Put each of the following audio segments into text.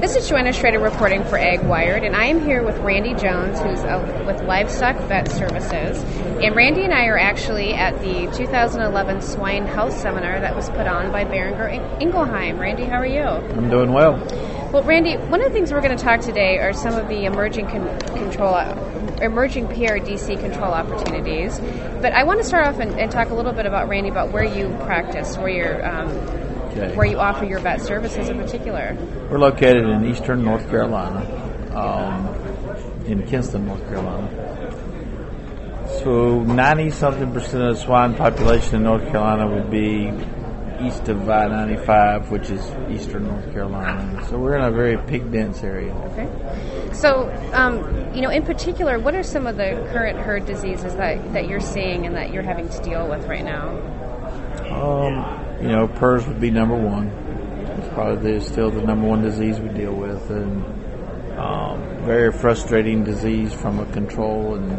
This is Joanna Schrader reporting for Ag Wired, and I am here with Randy Jones, who's with Livestock Vet Services. And Randy and I are actually at the 2011 Swine Health Seminar that was put on by Boehringer Ingelheim. Randy, how are you? I'm doing well. Well, Randy, one of the things we're going to talk today are some of the emerging PRDC control opportunities. But I want to start off and talk a little bit about, Randy, about where you practice, where you offer your vet services in particular. We're located in eastern North Carolina, in Kinston, North Carolina. So 90-something% of the swine population in North Carolina would be east of I-95, which is eastern North Carolina. So we're in a very pig-dense area. Okay. So, in particular, what are some of the current herd diseases that you're seeing and that you're having to deal with right now? PRRS would be number one. It's probably still the number one disease we deal with, and very frustrating disease from a control and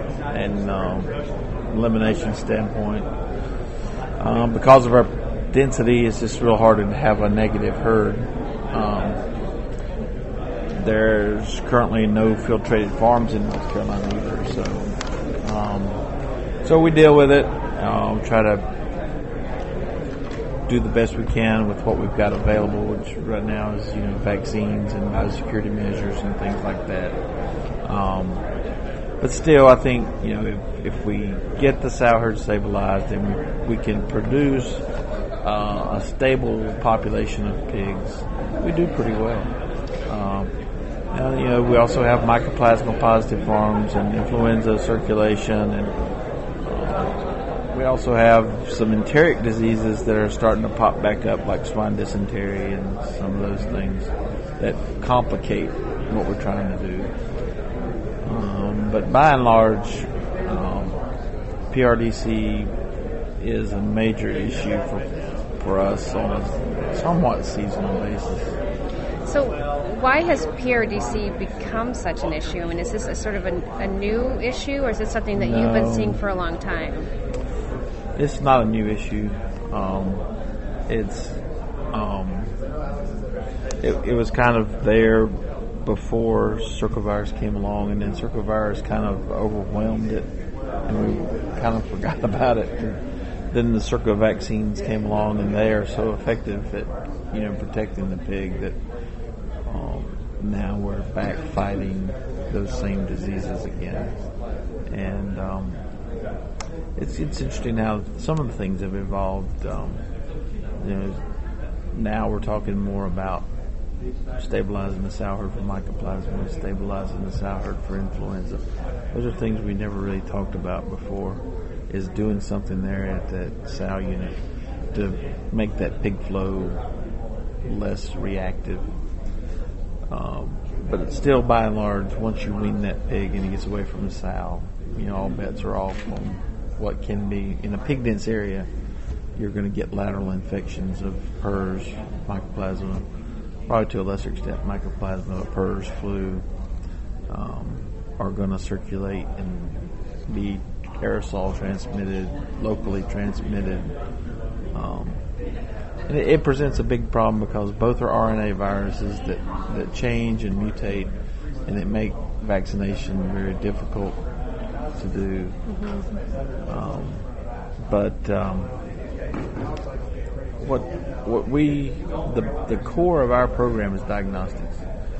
elimination standpoint. Because of our density, it's just real hard to have a negative herd. There's currently no filtrated farms in North Carolina either, so we deal with it. Try to do the best we can with what we've got available, which right now is vaccines and biosecurity measures and things like that. But still, I think if we get the sow herd stabilized, then we can produce a stable population of pigs. We do pretty well. We also have mycoplasma positive farms and influenza circulation, and we also have some enteric diseases that are starting to pop back up, like swine dysentery and some of those things that complicate what we're trying to do. But by and large, PRDC is a major issue for us on a somewhat seasonal basis. So why has PRDC become such an issue? I mean, is this a sort of a new issue, or is it something that you've been seeing for a long time? It's not a new issue. It was kind of there before circovirus came along, and then circovirus kind of overwhelmed it, and we kind of forgot about it. Then the circo vaccines came along, and they are so effective at protecting the pig that now we're back fighting those same diseases again. And it's interesting how some of the things have evolved. Now we're talking more about stabilizing the sow herd for mycoplasma, stabilizing the sow herd for influenza. Those are things we never really talked about before, is doing something there at that sow unit to make that pig flow less reactive. But it's still, by and large, once you wean that pig and he gets away from the sow, all bets are off on what can be. In a pig dense area, you're going to get lateral infections of PRRS, mycoplasma, probably to a lesser extent mycoplasma, PRRS, flu, are going to circulate and be aerosol transmitted, locally transmitted. And it presents a big problem because both are RNA viruses that change and mutate, and it make vaccination very difficult to do. The core of our program is diagnostics.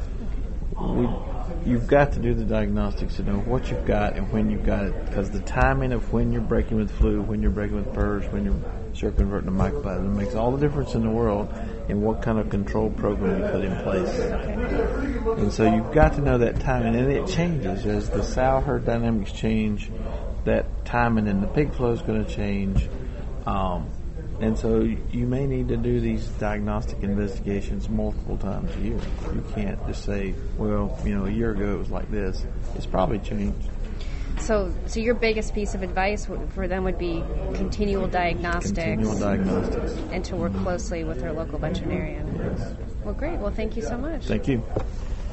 You've got to do the diagnostics to know what you've got and when you've got it, because the timing of when you're breaking with flu, when you're breaking with PRRS, when you're circumverting to mycoplasma makes all the difference in the world in what kind of control program you put in place. And so you've got to know that timing, and it changes as the sow herd dynamics change. That timing in the pig flow is going to change. And so you may need to do these diagnostic investigations multiple times a year. You can't just say, well, a year ago it was like this. It's probably changed. So your biggest piece of advice for them would be continual diagnostics. And to work closely with their local veterinarian. Yes. Well, great. Well, thank you so much. Thank you.